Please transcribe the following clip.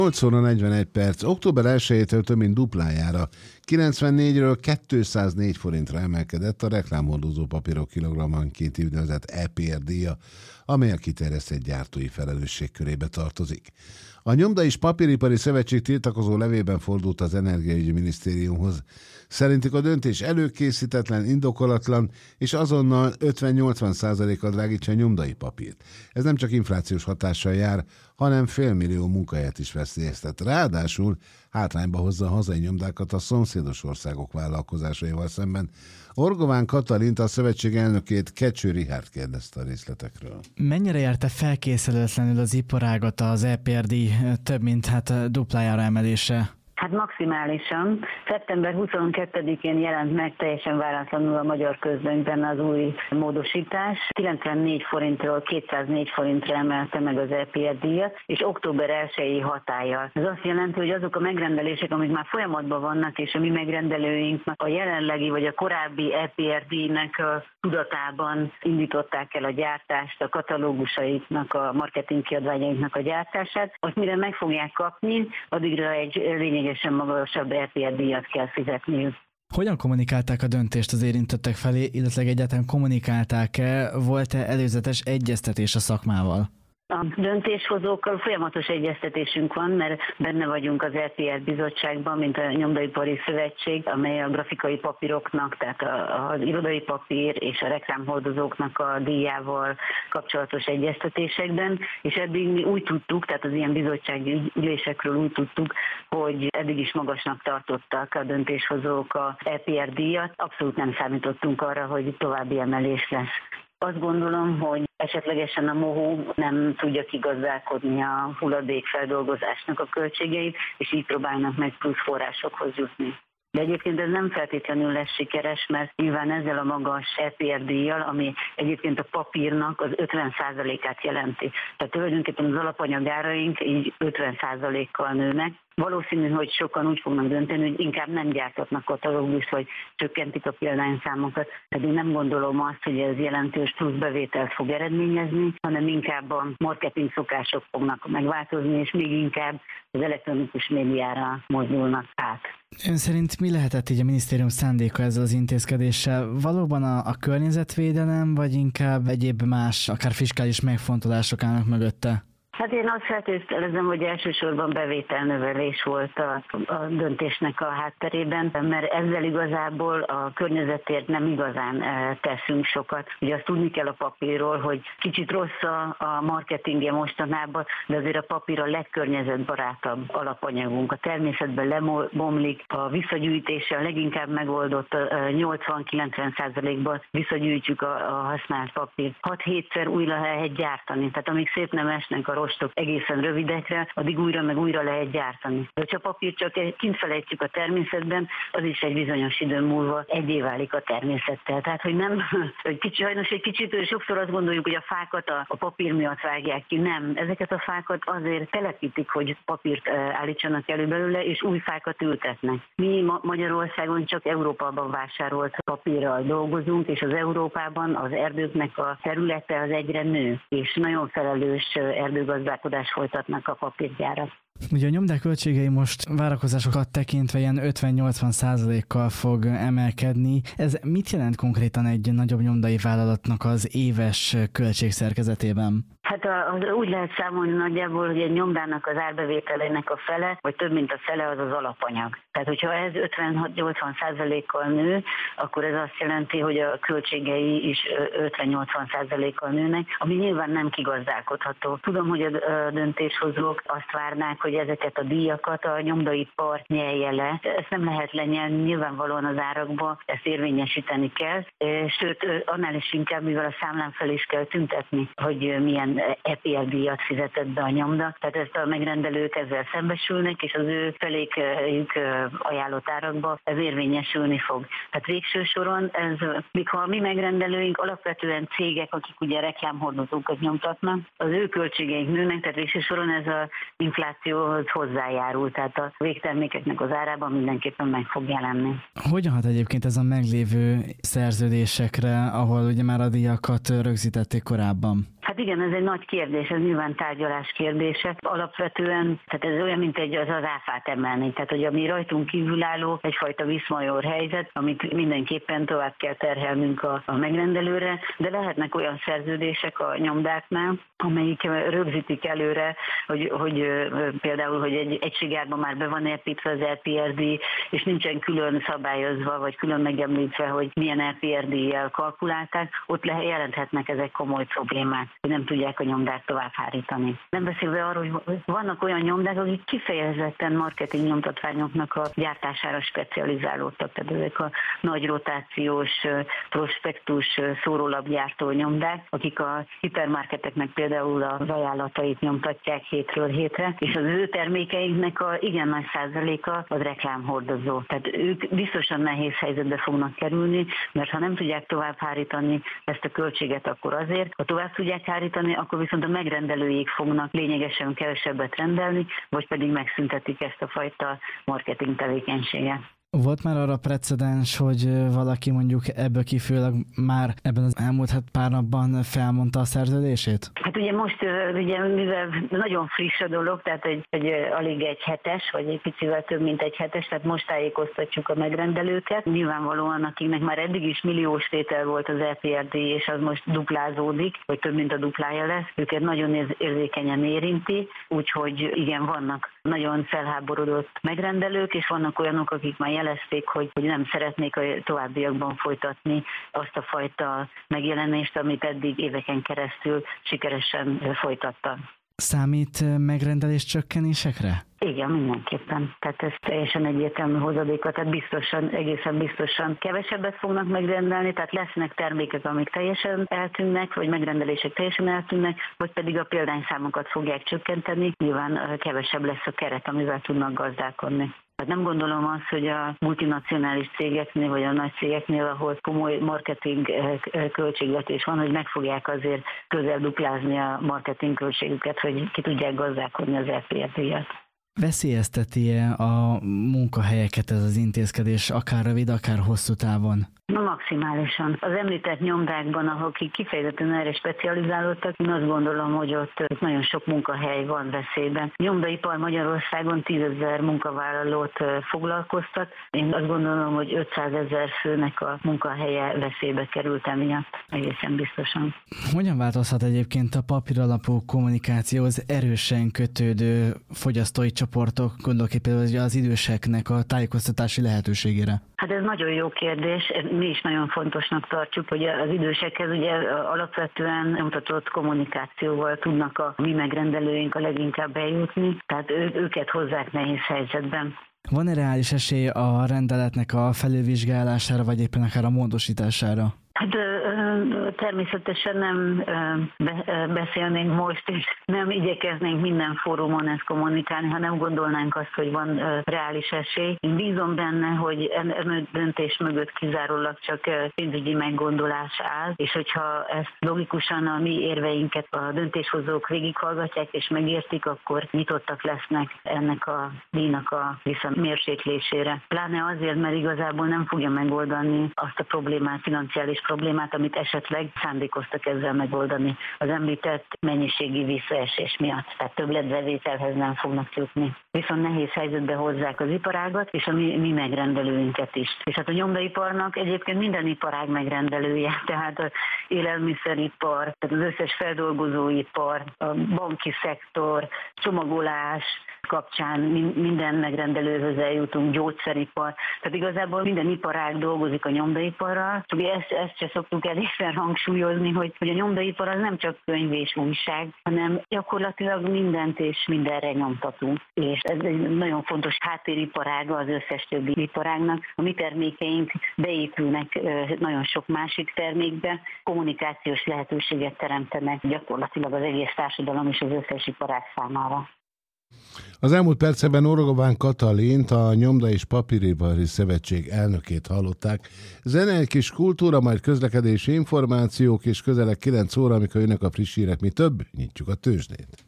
8 óra 41 perc. Október 1-től több mint duplájára, 94-ről 204 forintra emelkedett a reklámhordozó papírok kilogrammanként úgynevezett EPR díja, amely a kiterjesztett gyártói felelősség körébe tartozik. A Nyomda és Papíripari Szövetség tiltakozó levélben fordult az Energiaügyi Minisztériumhoz. Szerintük a döntés előkészítetlen, indokolatlan, és azonnal 50-80%-kal drágítsa a nyomdai papírt. Ez nem csak inflációs hatással jár, hanem félmillió munkahelyet is veszélyeztet. Ráadásul hátrányba hozza a hazai nyomdákat a szomszédos országok vállalkozásaival szemben. Orgován Katalint, a szövetség elnökét, Kecső Richárd kérdezte a részletekről. Mennyire érte felkészületlenül az iparágat az EPRD több mint duplájára emelése? Hát maximálisan. Szeptember 22-én jelent meg teljesen váratlanul a magyar közlönyben az új módosítás. 94 forintról 204 forintra emelte meg az EPR díjat, és október 1-i hatállyal. Ez azt jelenti, hogy azok a megrendelések, amik már folyamatban vannak, és a mi megrendelőinknek a jelenlegi vagy a korábbi EPR díjnak a tudatában indították el a gyártást, a katalógusaiknak, a marketing kiadványainknak a gyártását, azt mire meg fogják kapni, addigra egy lényegesen magasabb EPR díjat kell fizetniük. Hogyan kommunikálták a döntést az érintettek felé, illetve egyáltalán kommunikálták-e, volt-e előzetes egyeztetés a szakmával? A döntéshozókkal folyamatos egyeztetésünk van, mert benne vagyunk az EPR bizottságban, mint a Nyomdaipari Szövetség, amely a grafikai papíroknak, tehát az irodai papír és a reklámhordozóknak a díjával kapcsolatos egyeztetésekben, és eddig mi úgy tudtuk, tehát az ilyen bizottsági ülésekről úgy tudtuk, hogy eddig is magasnak tartottak a döntéshozók a EPR díjat. Abszolút nem számítottunk arra, hogy további emelés lesz. Azt gondolom, hogy esetlegesen a MOHU nem tudja kigazdálkodni a hulladékfeldolgozásnak a költségeit, és így próbálnak meg plusz forrásokhoz jutni. De egyébként ez nem feltétlenül lesz sikeres, mert nyilván ezzel a magas EPR díjjal, ami egyébként a papírnak az 50%-át jelenti. Tehát tulajdonképpen az alapanyagáraink így 50%-kal nőnek. Valószínű, hogy sokan úgy fognak dönteni, hogy inkább nem gyártatnak katalógust, vagy csökkentik a példányszámokat. Tehát én nem gondolom azt, hogy ez jelentős plusz bevételt fog eredményezni, hanem inkább a marketing szokások fognak megváltozni, és még inkább az elektronikus médiára mozdulnak át. Ön szerint mi lehetett így a minisztérium szándéka ezzel az intézkedéssel? Valóban a környezetvédelem, vagy inkább egyéb más, akár fiskális megfontolások állnak mögötte? Hát én azt feltételezem, hogy elsősorban bevételnövelés volt a döntésnek a hátterében, mert ezzel igazából a környezetért nem igazán teszünk sokat. Ugye azt tudni kell a papírról, hogy kicsit rossz a marketingje mostanában, de azért a papír a legkörnyezetbarátabb alapanyagunk. A természetben lebomlik, a visszagyűjtése a leginkább megoldott, 80-90%-ban visszagyűjtjük a használt papírt. 6-7-szer újra lehet gyártani, tehát amíg szép nem esnek a rostok egészen rövidekre, addig újra meg újra lehet gyártani. De ha a papírt csak kint felejtjük a természetben, az is egy bizonyos idő múlva egyé válik a természettel. Tehát, hogy nem, sajnos egy kicsit sokszor azt gondoljuk, hogy a fákat a papír miatt vágják ki. Nem, ezeket a fákat azért telepítik, hogy papírt állítsanak elő belőle, és új fákat ültetnek. Mi Magyarországon csak Európában vásárolt papírral dolgozunk, és az Európában az erdőknek a területe az egyre nő, és nagyon felelős erdőgazdálkodást folytatnak a papírgyárak. Ugye a nyomdák költségei most várakozásokat tekintve ilyen 50-80%-kal fog emelkedni. Ez mit jelent konkrétan egy nagyobb nyomdai vállalatnak az éves költségszerkezetében? Hát úgy lehet számolni nagyjából, hogy egy nyomdának az árbevételének a fele, vagy több mint a fele az az alapanyag. Tehát, hogyha ez 50-80%-kal nő, akkor ez azt jelenti, hogy a költségei is 50-80%-kal nőnek, ami nyilván nem kigazdálkodható. Tudom, hogy a döntéshozók azt várnák, hogy ezeket a díjakat a nyomdaipar nyelje le. Ezt nem lehet lenyelni, nyilvánvalóan az árakba ezt érvényesíteni kell, sőt, annál is inkább, mivel a számlán fel is kell tüntetni, hogy milyen EPR díjat fizetett be a nyomda. Tehát ezt a megrendelők ezzel szembesülnek, és az ő feléjük ajánlott árakba ez érvényesülni fog. Tehát végső soron, míg ha a mi megrendelőink alapvetően cégek, akik ugye reklámhordozókat nyomtatnak, az ő költségeink nőnek, tehát végső soron ez az inflációhoz hozzájárul, tehát a végtermékeknek az árában mindenképpen meg fog jelenni. Hogyan hat egyébként ez a meglévő szerződésekre, ahol ugye már a díjakat rögzítették korábban? Hát igen, ez egy nagy kérdés, ez nyilván tárgyalás kérdése. Alapvetően, tehát ez olyan, mint az áfát emelni. Tehát, hogy ami rajtunk kívülálló, egyfajta viszmajor helyzet, amit mindenképpen tovább kell terhelnünk a megrendelőre, de lehetnek olyan szerződések a nyomdáknál, amelyik rögzítik előre, hogy például, hogy egy egységárban már be van építve az LPRD, és nincsen külön szabályozva, vagy külön megemlítve, hogy milyen LPRD-jel kalkulálták, ott jelenthetnek ezek komoly problémák, hogy nem tudják a nyomdát tovább hárítani. Nem beszélve arról, hogy vannak olyan nyomdák, akik kifejezetten marketing nyomtatványoknak a gyártására specializálódtak, tehát ezek a nagy rotációs, prospektus, szórólapgyártó nyomdák, akik a hipermarketeknek például az ajánlatait nyomtatják hétről hétre, és az ő termékeinknek a igen nagy százaléka az reklámhordozó. Tehát ők biztosan nehéz helyzetbe fognak kerülni, mert ha nem tudják tovább hárítani ezt a költséget, akkor azért, ha tovább tudják hárítani, akkor viszont a megrendelőik fognak lényegesen kevesebbet rendelni, vagy pedig megszüntetik ezt a fajta marketing tevékenységet. Volt már arra precedens, hogy valaki mondjuk ebből kifőleg már ebben az elmúlt pár napban felmondta a szerződését? Hát ugye most, mivel nagyon friss a dolog, tehát egy alig egy hetes, vagy egy picivel több, mint egy hetes, tehát most tájékoztatjuk a megrendelőket. Nyilvánvalóan, akiknek már eddig is milliós tétel volt az LPRD, és az most duplázódik, vagy több, mint a duplája lesz, őket nagyon érzékenyen érinti, úgyhogy igen, vannak nagyon felháborodott megrendelők, és vannak olyanok, akik már jelezték, hogy nem szeretnék a továbbiakban folytatni azt a fajta megjelenést, amit eddig éveken keresztül sikeresen folytattak. Számít megrendelés csökkenésekre? Igen, mindenképpen. Tehát ez teljesen egyértelmű hozadéka, tehát egészen biztosan kevesebbet fognak megrendelni, tehát lesznek termékek, amik teljesen eltűnnek, vagy megrendelések teljesen eltűnnek, vagy pedig a példányszámokat fogják csökkenteni, nyilván kevesebb lesz a keret, amivel tudnak gazdálkodni. Tehát nem gondolom azt, hogy a multinacionális cégeknél, vagy a nagy cégeknél, ahol komoly marketing költségvetés van, hogy meg fogják azért közel duplázni a marketing költségüket, hogy ki tudják gazdálkodni az LPRD-jel. Veszélyezteti-e a munkahelyeket ez az intézkedés, akár rövid, akár hosszú távon? Maximálisan. Az említett nyomdákban, ahol kifejezetten erre specializálódtak, én azt gondolom, hogy ott nagyon sok munkahely van veszélyben. Nyomdaipar Magyarországon 10 000 munkavállalót foglalkoztat. Én azt gondolom, hogy 500 000 főnek a munkahelye veszélybe került emiatt, egészen biztosan. Hogyan változhat egyébként a papíralapú kommunikációhoz erősen kötődő fogyasztói csoportok, gondolok például az időseknek a tájékoztatási lehetőségére? Hát ez nagyon jó kérdés. Mi is nagyon fontosnak tartjuk, hogy az idősekhez ugye alapvetően mutatott kommunikációval tudnak a mi megrendelőink a leginkább eljutni, tehát őket hozzák nehéz helyzetben. Van-e reális esély a rendeletnek a felülvizsgálására, vagy éppen akár a módosítására? Hát természetesen nem beszélnénk most, és nem igyekeznénk minden fórumon ezt kommunikálni, ha nem gondolnánk azt, hogy van reális esély. Én bízom benne, hogy döntés mögött kizárólag csak pénzügyi meggondolás áll, és hogyha ezt logikusan a mi érveinket a döntéshozók végighallgatják és megértik, akkor nyitottak lesznek ennek a díjnak a visszamérséklésére. Pláne azért, mert igazából nem fogja megoldani azt a problémát, financiális problémát, amit esetleg szándékoztak ezzel megoldani az említett mennyiségi visszaesés miatt. Tehát többletbevételhez nem fognak jutni. Viszont nehéz helyzetbe hozzák az iparágat, és a mi megrendelőinket is. És hát a nyomdaiparnak egyébként minden iparág megrendelője, tehát az élelmiszeripar, tehát az összes feldolgozóipar, a banki szektor, csomagolás kapcsán minden megrendelőhöz eljutunk, gyógyszeripar. Tehát igazából minden iparág dolgozik a nyomdaiparral. Ugye ezt se szoktuk elégszer hangsúlyozni, hogy a nyomdaipar az nem csak könyv és újság, hanem gyakorlatilag mindent és mindenre nyomtatunk. És ez egy nagyon fontos háttériparága az összes többi iparágnak. A mi termékeink beépülnek nagyon sok másik termékbe, kommunikációs lehetőséget teremtenek gyakorlatilag az egész társadalom és az összes iparág számára. Az elmúlt percekben Orogován Katalint, a Nyomda és Papíripari Szövetség elnökét hallották. Zene, egy kis kultúra, majd közlekedési információk, és közelek 9 óra, amikor jönnek a friss hírek. Mi több, nyitjuk a tőzsdét.